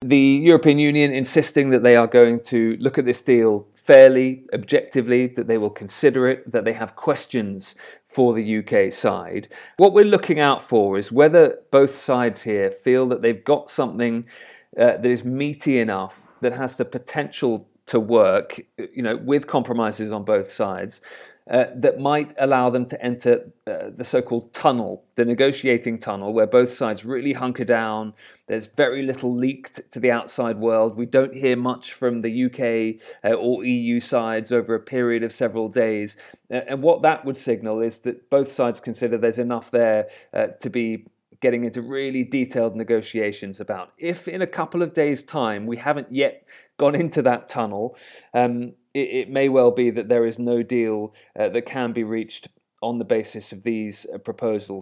the European Union insisting that they are going to look at this deal fairly, objectively, that they will consider it, that they have questions for the UK side. What we're looking out for is whether both sides here feel that they've got something that is meaty enough, that has the potential to work, with compromises on both sides, that might allow them to enter the so-called tunnel, the negotiating tunnel, where both sides really hunker down. There's very little leaked to the outside world. We don't hear much from the UK or EU sides over a period of several days. And what that would signal is that both sides consider there's enough there to be getting into really detailed negotiations about. If in a couple of days' time we haven't yet gone into that tunnel, it may well be that there is no deal that can be reached on the basis of these proposals.